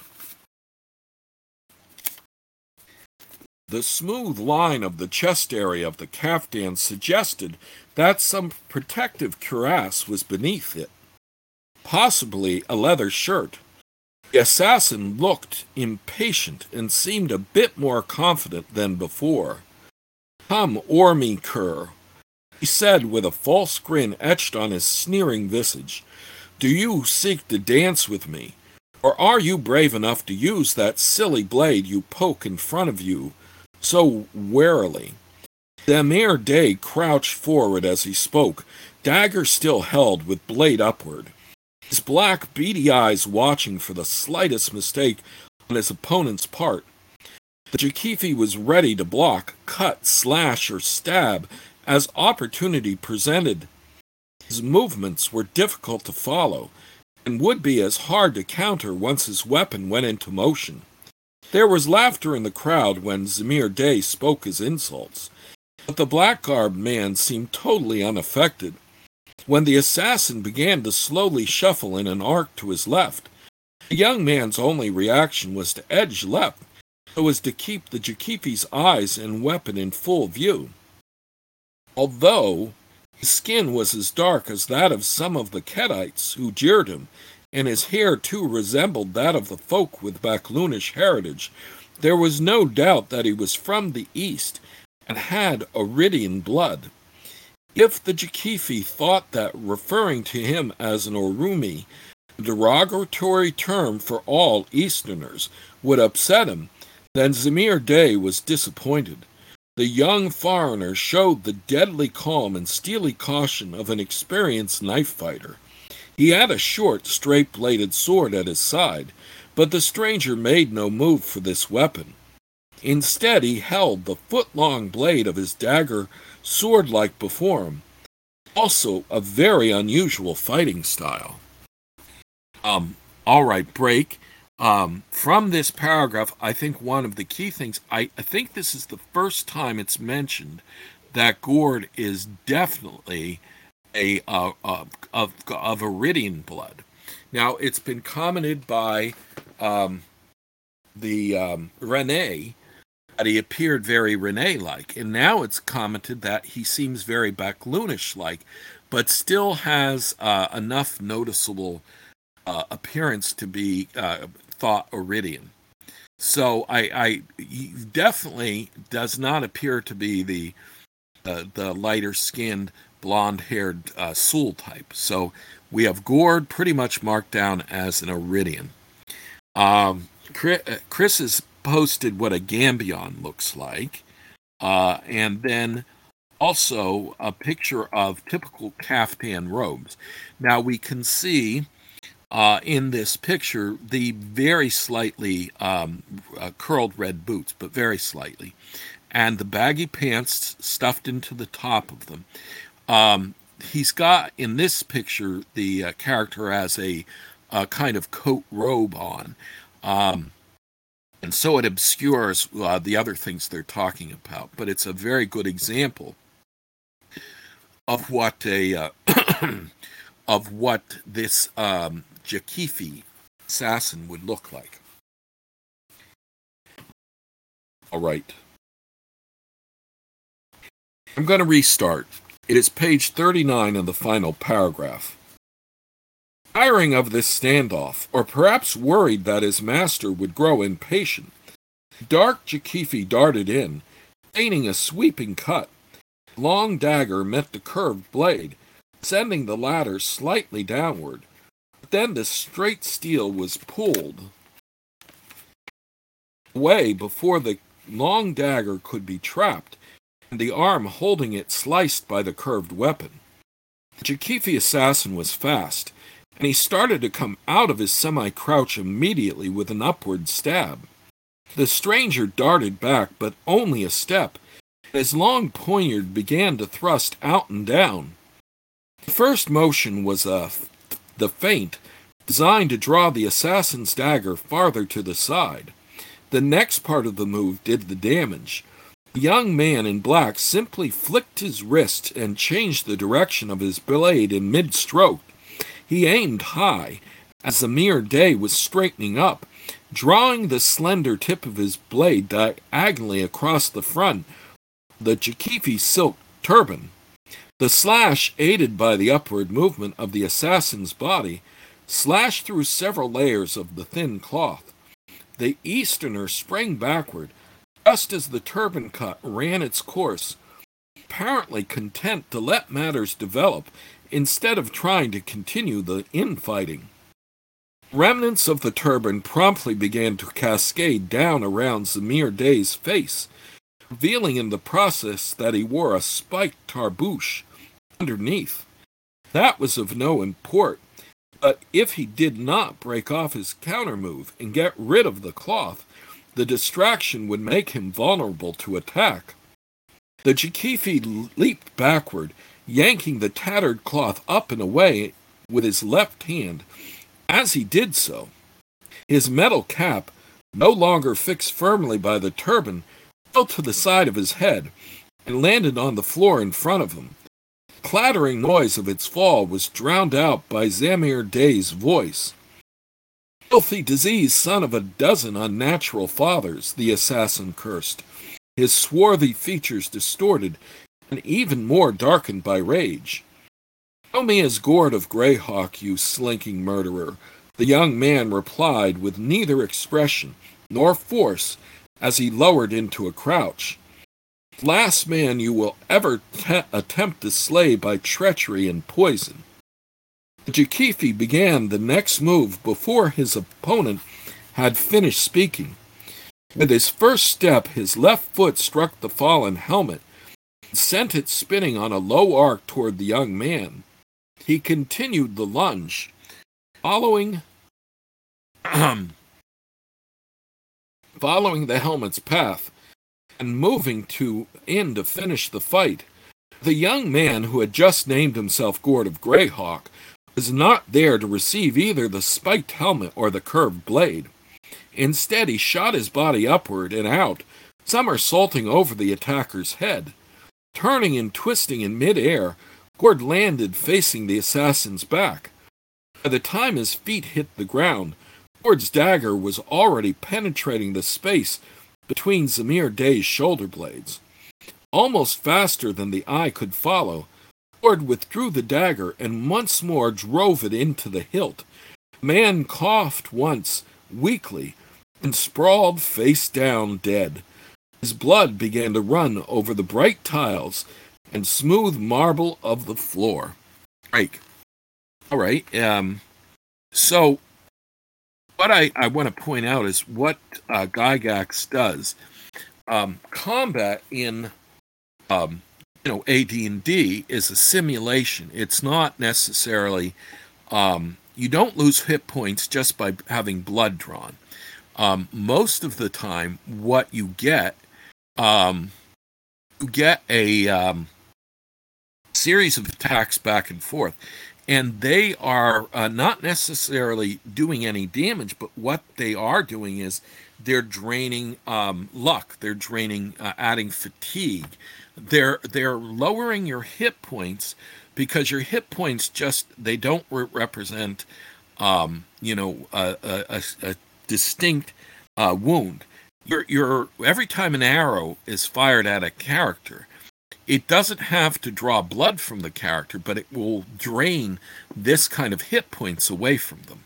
The smooth line of the chest area of the caftan suggested that some protective cuirass was beneath it, possibly a leather shirt. The assassin looked impatient and seemed a bit more confident than before. "Come, Ormy cur," he said with a false grin etched on his sneering visage. "Do you seek to dance with me, or are you brave enough to use that silly blade you poke in front of you so warily?" Zamir Day crouched forward as he spoke, dagger still held with blade upward, his black beady eyes watching for the slightest mistake on his opponent's part. The Jakifi was ready to block, cut, slash, or stab as opportunity presented. His movements were difficult to follow, and would be as hard to counter once his weapon went into motion. There was laughter in the crowd when Zamir Day spoke his insults, but the black-garbed man seemed totally unaffected. When the assassin began to slowly shuffle in an arc to his left, the young man's only reaction was to edge left, so as to keep the Jakifi's eyes and weapon in full view. Although his skin was as dark as that of some of the Kedites who jeered him, and his hair too resembled that of the folk with Baklunish heritage, there was no doubt that he was from the east and had Oridian blood. If the Jakifi thought that referring to him as an Orumi, a derogatory term for all Easterners, would upset him, then Zamir Day was disappointed. The young foreigner showed the deadly calm and steely caution of an experienced knife fighter. He had a short, straight-bladed sword at his side, but the stranger made no move for this weapon. Instead, he held the foot-long blade of his dagger sword-like before him, also a very unusual fighting style. Um, all right, break. Um, from this paragraph, I think one of the key things, I, I think this is the first time it's mentioned that Gord is definitely a uh, uh, of, of Iridian blood. Now, it's been commented by um, the um, Rene that he appeared very Rene-like, and now it's commented that he seems very Baklunish-like, but still has uh, enough noticeable uh, appearance to be uh, thought Iridian. So I, I he definitely does not appear to be the uh, the lighter-skinned, blonde-haired uh, Sul type. So we have Gord pretty much marked down as an Iridian. Um, Chris has posted what a Gambion looks like, uh, and then also a picture of typical caftan robes. Now we can see uh, in this picture the very slightly um, uh, curled red boots, but very slightly, and the baggy pants stuffed into the top of them. Um, he's got, in this picture, the uh, character as a, a kind of coat robe on. Um, and so it obscures uh, the other things they're talking about. But it's a very good example of what a uh, of what this um, Jakifi assassin would look like. All right. I'm going to restart. It is page thirty-nine in the final paragraph. Tiring of this standoff, or perhaps worried that his master would grow impatient, dark Jakifi darted in, feigning a sweeping cut. Long dagger met the curved blade, sending the latter slightly downward. But then the straight steel was pulled away before the long dagger could be trapped, and the arm holding it sliced by the curved weapon. The Jakifi assassin was fast, and he started to come out of his semi-crouch immediately with an upward stab. The stranger darted back, but only a step, and his long poniard began to thrust out and down. The first motion was a, the feint, designed to draw the assassin's dagger farther to the side. The next part of the move did the damage. The young man in black simply flicked his wrist and changed the direction of his blade in mid-stroke. He aimed high, as Zamir Day was straightening up, drawing the slender tip of his blade diagonally across the front of the Jakifi silk turban. The slash, aided by the upward movement of the assassin's body, slashed through several layers of the thin cloth. The Easterner sprang backward, just as the turban cut ran its course, apparently content to let matters develop instead of trying to continue the infighting. Remnants of the turban promptly began to cascade down around Zamir Day's face, revealing in the process that he wore a spiked tarbouche underneath. That was of no import, but if he did not break off his countermove and get rid of the cloth, the distraction would make him vulnerable to attack. The Jakifi leaped backward, yanking the tattered cloth up and away with his left hand. As he did so, his metal cap, no longer fixed firmly by the turban, fell to the side of his head and landed on the floor in front of him. The clattering noise of its fall was drowned out by Zamir Day's voice. "Filthy diseased son of a dozen unnatural fathers," the assassin cursed, his swarthy features distorted and even more darkened by rage. "Show me as Gord of Greyhawk, you slinking murderer," the young man replied with neither expression nor force as he lowered into a crouch. "The last man you will ever te- attempt to slay by treachery and poison." The Jakifi began the next move before his opponent had finished speaking. With his first step, his left foot struck the fallen helmet and sent it spinning on a low arc toward the young man. He continued the lunge, following, following the helmet's path and moving to in to finish the fight. The young man who had just named himself Gord of Greyhawk was not there to receive either the spiked helmet or the curved blade. Instead, he shot his body upward and out, somersaulting over the attacker's head. Turning and twisting in midair, Gord landed facing the assassin's back. By the time his feet hit the ground, Gord's dagger was already penetrating the space between Zamir Day's shoulder blades. Almost faster than the eye could follow, Gord withdrew the dagger and once more drove it into the hilt. The man coughed once, weakly, and sprawled face down dead. His blood began to run over the bright tiles and smooth marble of the floor. Break. All right. Um, so what I, I want to point out is what uh, Gygax does. Um, combat in um, you know A D and D is a simulation. It's not necessarily um, you don't lose hit points just by having blood drawn. Um, most of the time, what you get, um, you get a um, series of attacks back and forth, and they are uh, not necessarily doing any damage, but what they are doing is they're draining um, luck, they're draining, uh, adding fatigue, they're they're lowering your hit points because your hit points just they don't re- represent, um, you know, a, a, a distinct uh, wound. You're, you're every time an arrow is fired at a character, it doesn't have to draw blood from the character, but it will drain this kind of hit points away from them.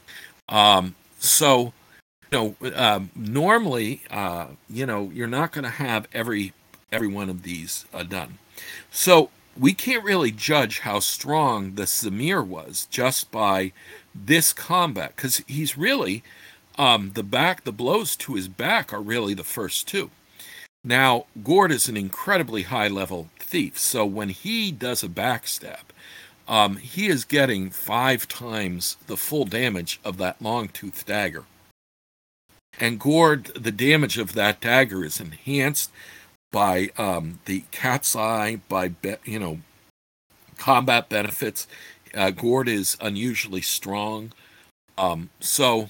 Um, so, you know, um, normally, uh, you know, you're not going to have every every one of these uh, done. So we can't really judge how strong the Zamir was just by this combat, because he's really um, the back, the blows to his back are really the first two. Now, Gord is an incredibly high-level thief, so when he does a backstab, um, he is getting five times the full damage of that long-toothed dagger. And Gord, the damage of that dagger is enhanced by um, the cat's eye, by, be, you know, combat benefits. Uh, Gord is unusually strong. Um, so,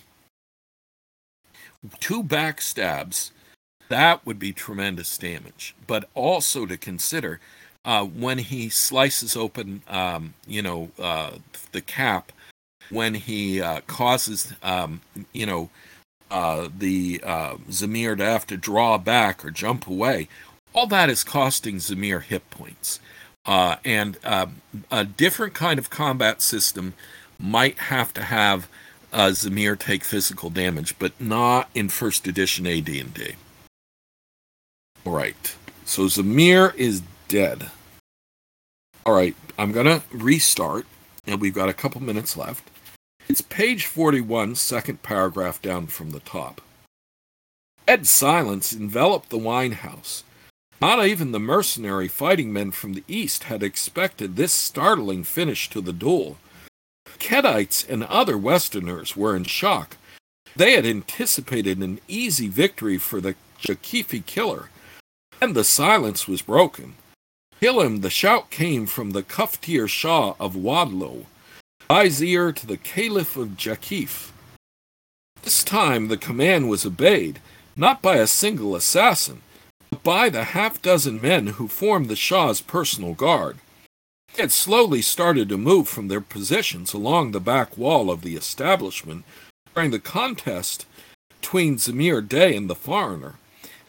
two backstabs, that would be tremendous damage. But also to consider, uh, when he slices open, um, you know, uh, the cap, when he uh, causes, um, you know, uh, the uh, Zamir to have to draw back or jump away, all that is costing Zamir hit points. Uh, and uh, a different kind of combat system might have to have uh, Zamir take physical damage, but not in first edition A D and D. All right, so Zamir is dead. All right, I'm going to restart, and we've got a couple minutes left. It's page forty-one, second paragraph down from the top. Dead silence enveloped the wine house. Not even the mercenary fighting men from the east had expected this startling finish to the duel. Kedites and other Westerners were in shock. They had anticipated an easy victory for the Jakifi killer, and the silence was broken. Kill him, the shout came from the Kuftir Shah of Wadlow, vizier to the Caliph of Jakif. This time the command was obeyed, not by a single assassin, but by the half-dozen men who formed the Shah's personal guard. They had slowly started to move from their positions along the back wall of the establishment during the contest between Zamir Day and the foreigner.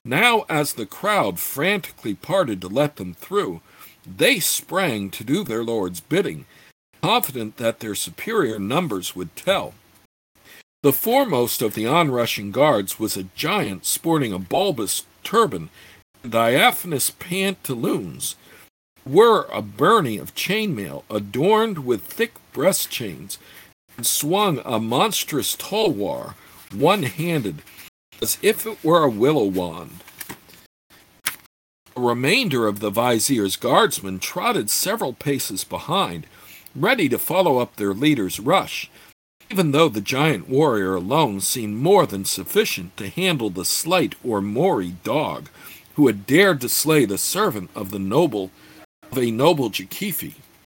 Now, as the crowd frantically parted to let them through, they sprang to do their lord's bidding, confident that their superior numbers would tell. The foremost of the onrushing guards was a giant sporting a bulbous turban and diaphanous pantaloons, wore a byrnie of chainmail adorned with thick breast chains, and swung a monstrous tulwar, one-handed, as if it were a willow wand. The remainder of the vizier's guardsmen trotted several paces behind, ready to follow up their leader's rush, even though the giant warrior alone seemed more than sufficient to handle the slight or Mori dog who had dared to slay the servant of the noble of a noble Jakifi.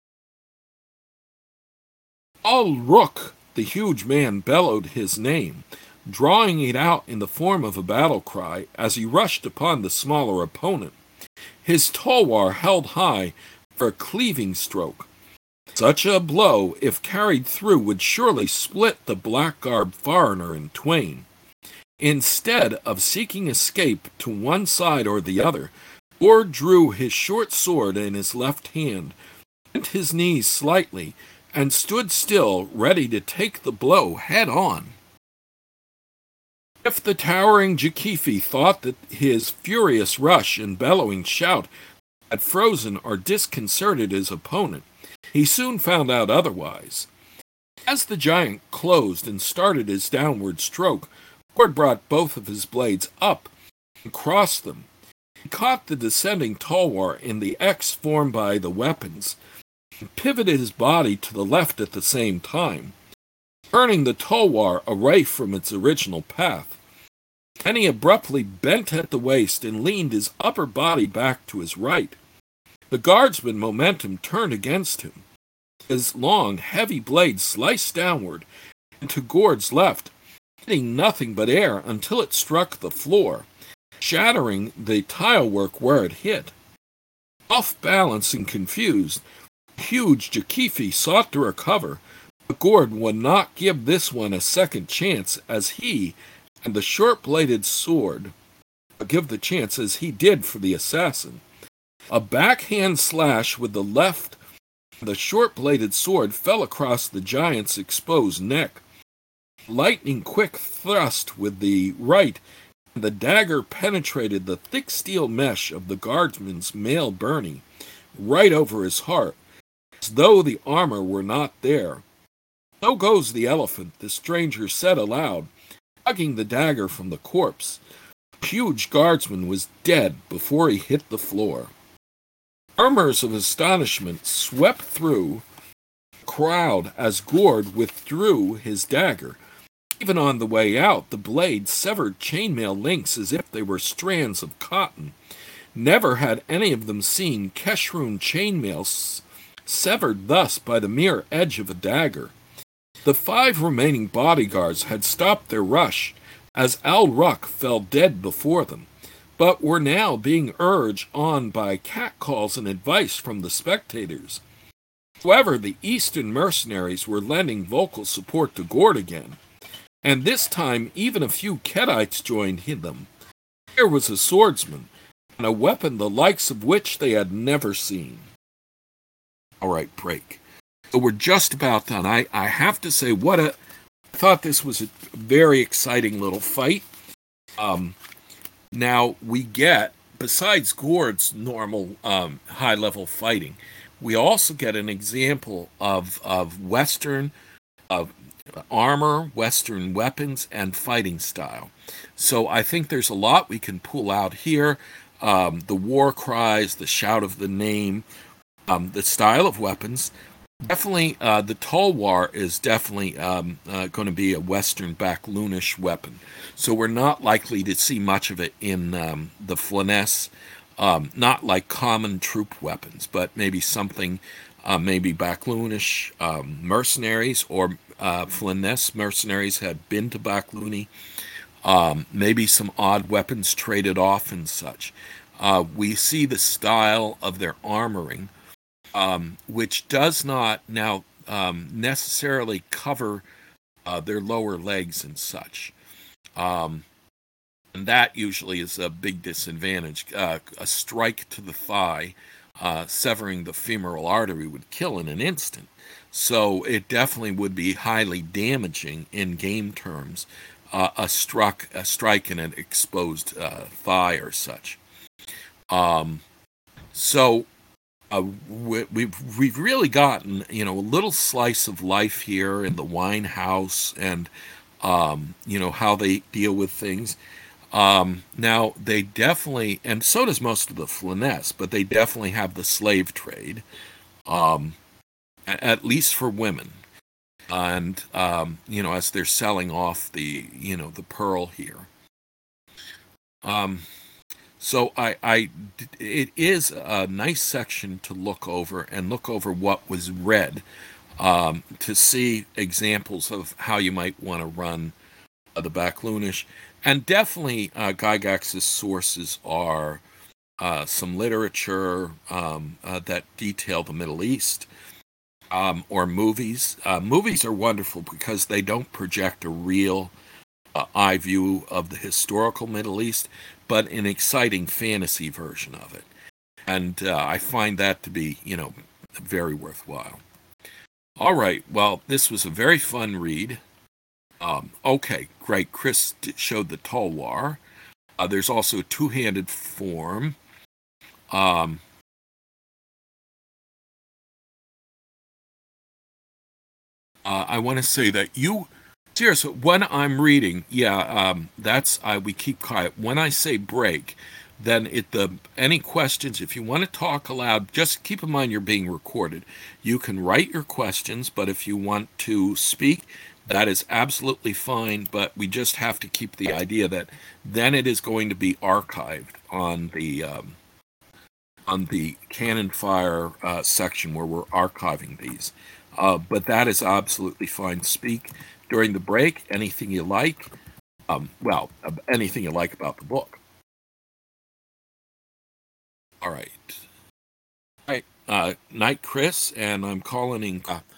Al-Ruk, the huge man, bellowed his name, drawing it out in the form of a battle cry as he rushed upon the smaller opponent, his tulwar held high for a cleaving stroke. Such a blow, if carried through, would surely split the black-garbed foreigner in twain. Instead of seeking escape to one side or the other, Gord drew his short sword in his left hand, bent his knees slightly, and stood still, ready to take the blow head-on. If the towering Jakifi thought that his furious rush and bellowing shout had frozen or disconcerted his opponent, he soon found out otherwise. As the giant closed and started his downward stroke, Gord brought both of his blades up and crossed them. He caught the descending tulwar in the X formed by the weapons, and pivoted his body to the left at the same time, turning the tulwar away from its original path. Then he abruptly bent at the waist and leaned his upper body back to his right. The guardsman's momentum turned against him. His long, heavy blade sliced downward and to Gord's left, hitting nothing but air until it struck the floor, shattering the tilework where it hit. Off balance and confused, the huge Jakifi sought to recover, but Gord would not give this one a second chance as he and the short-bladed sword give the chance as he did for the assassin. A backhand slash with the left, the short-bladed sword fell across the giant's exposed neck. Lightning-quick thrust with the right, and the dagger penetrated the thick steel mesh of the guardsman's mail byrnie, right over his heart, as though the armor were not there. "So goes the elephant," the stranger said aloud, tugging the dagger from the corpse. The huge guardsman was dead before he hit the floor. Murmurs of astonishment swept through the crowd as Gord withdrew his dagger. Even on the way out, the blade severed chainmail links as if they were strands of cotton. Never had any of them seen Keshroon chainmail severed thus by the mere edge of a dagger. The five remaining bodyguards had stopped their rush as Al-Ruk fell dead before them, but were now being urged on by catcalls and advice from the spectators. However, the Eastern mercenaries were lending vocal support to Gord again, and this time even a few Kedites joined them. Here was a swordsman, and a weapon the likes of which they had never seen. All right, break. So we're just about done. I, I have to say, what a... I thought this was a very exciting little fight. Um... Now, we get, besides Gord's normal um, high-level fighting, we also get an example of, of Western uh, armor, Western weapons, and fighting style. So I think there's a lot we can pull out here. Um, the war cries, the shout of the name, um, the style of weapons. Definitely, uh, the tulwar is definitely um, uh, going to be a Western backloonish weapon. So we're not likely to see much of it in um, the Flonesse, um, not like common troop weapons, but maybe something, uh, maybe backloonish um, mercenaries, or uh, Flonesse mercenaries had been to Backloony. Um, maybe some odd weapons traded off and such. Uh, we see the style of their armoring, Um, which does not now um, necessarily cover uh, their lower legs and such. Um, And that usually is a big disadvantage. Uh, a strike to the thigh, uh, severing the femoral artery, would kill in an instant. So it definitely would be highly damaging in game terms, uh, a struck a strike in an exposed uh, thigh or such. Um, so uh, we, we've we've really gotten, you know, a little slice of life here in the wine house, and um, you know, how they deal with things. Um, now they definitely, and so does most of the Flanness, but they definitely have the slave trade, um, at least for women. And um, you know, as they're selling off the, you know, the pearl here. Um, so I, I, it is a nice section to look over and look over what was read, um, to see examples of how you might want to run uh, the Backlunish. And definitely, uh, Gygax's sources are uh, some literature um, uh, that detail the Middle East, um, or movies. Uh, movies are wonderful because they don't project a real uh, eye view of the historical Middle East, but an exciting fantasy version of it. And uh, I find that to be, you know, very worthwhile. All right, well, this was a very fun read. Um, okay, great. Chris showed the Tulwar. Uh, there's also a two-handed form. Um, uh, I want to say that you, seriously, when I'm reading, yeah, um, that's I. We keep quiet. When I say break, then it the any questions. If you want to talk aloud, just keep in mind you're being recorded. You can write your questions, but if you want to speak, that is absolutely fine. But we just have to keep the idea that then it is going to be archived on the um, on the Cannon Fire uh, section where we're archiving these. Uh, but that is absolutely fine. Speak during the break, anything you like. Um, well, uh, anything you like about the book. All right. All right. Uh, night, Chris, and I'm calling in. Uh,